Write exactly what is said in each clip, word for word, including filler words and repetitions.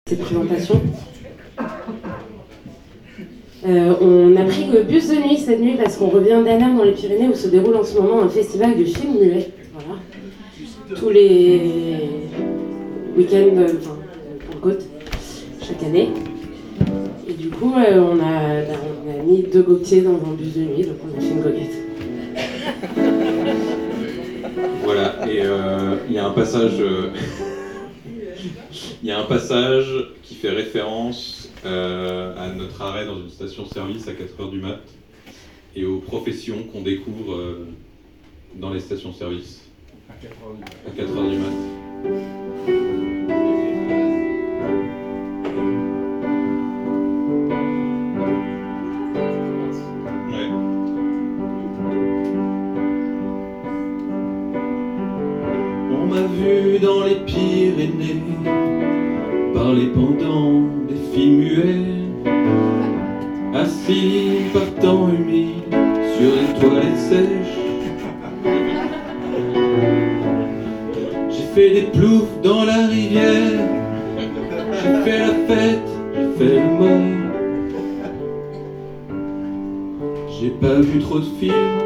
Cette présentation. Euh, on a pris le bus de nuit cette nuit parce qu'on revient d'Annam dans les Pyrénées où se déroule en ce moment un festival de films muets. Voilà. Tous les week-ends, euh, enfin, Pentecôte, chaque année. Et du coup, euh, on, a, on a mis deux goguetiers dans un bus de nuit, donc on a fait une goguette. Voilà, et il euh, y a un passage... Euh... Il y a un passage qui fait référence euh, à notre arrêt dans une station-service à quatre heures du mat et aux professions qu'on découvre euh, dans les stations-service à quatre heures du mat. Ouais. On m'a vu dans les Pyrénées parler pendant des films muets, assis par temps humide sur les toilettes sèches. J'ai fait des ploufs dans la rivière, j'ai fait la fête, j'ai fait le mort. J'ai pas vu trop de films,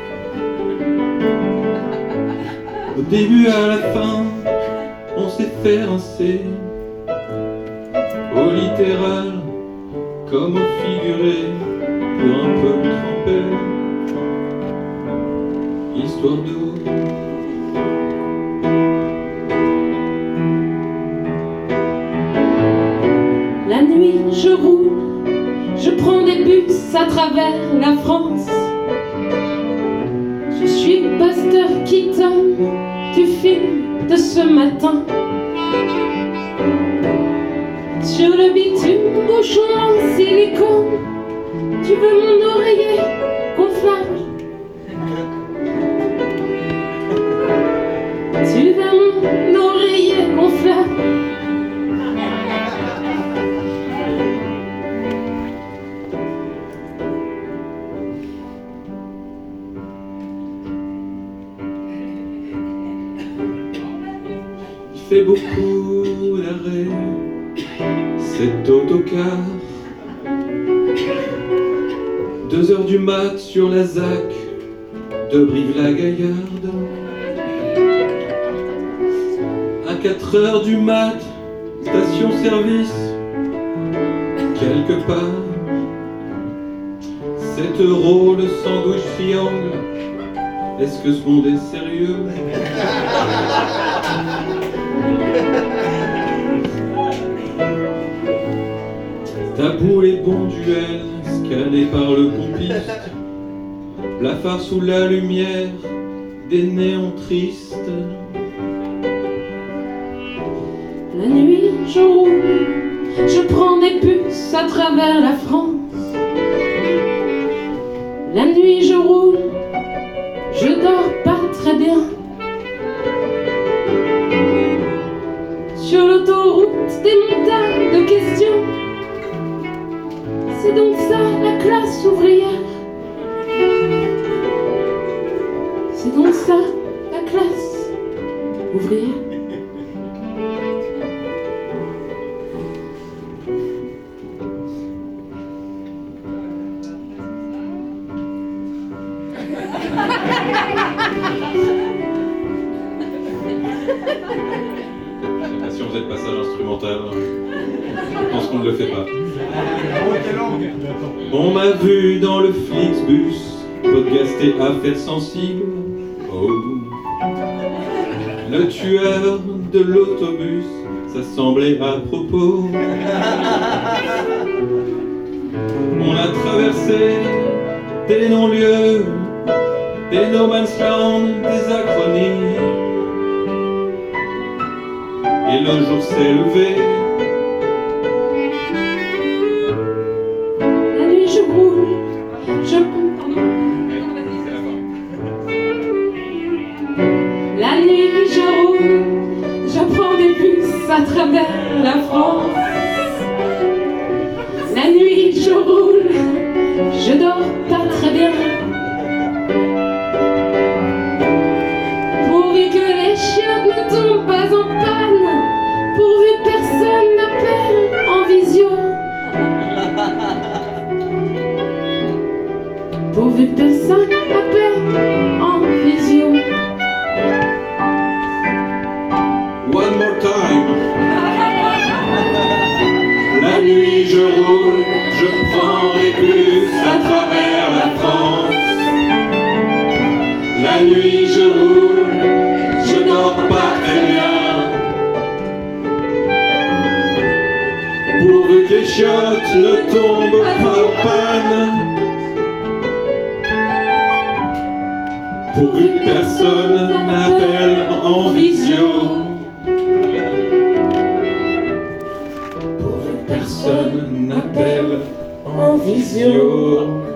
au début à la fin, on s'est fait rincer. Au littéral, comme au figuré, pour un peu tremper, histoire d'eau. La nuit, je roule, je prends des bus à travers la France. Je suis Buster Keaton du film de ce matin. Sur le bitume, bouchon en silicone, tu veux mon oreiller gonflable? Tu veux mon oreiller gonflable? Il fait beaucoup d'arrêts cet autocar, deux heures du mat sur la Z A C de Brive-la-Gaillarde. À quatre heures du mat, station-service, quelque part. sept euros le sandwich triangle, est-ce que ce monde est sérieux? Tabou les bons duels, scannés par le pompiste, blafard sous la lumière des néons tristes. La nuit, je roule, je prends des bus à travers la France. La nuit, je roule, je dors pas très bien. Sur l'autoroute, des montagnes de questions. C'est donc ça la classe ouvrière. C'est donc ça la classe ouvrière. Si on faisait le passage instrumental, je pense qu'on ne le fait pas. On m'a vu dans le Flixbus, podcasté affaires sensibles. Oh, le tueur de l'autobus, ça semblait à propos. On a traversé des non-lieux, des no man's land, des acronymes. Et le jour s'est levé. La nuit, je roule, je... Pardon. La nuit, je roule, je prends des bus à travers la France. La nuit, je roule, je dors pas très bien. Pourvu que les chiottes ne tombent pas en panne, pourvu que personne pourvu que personne appelle en visio. One more time. La nuit je roule, je prends les bus à travers la France. La nuit je roule, je dors pas très bien. Pourvu que les chiottes ne tombent pas en panne. Pourvu que personne n'appelle en visio. Pourvu que personne n'appelle en visio.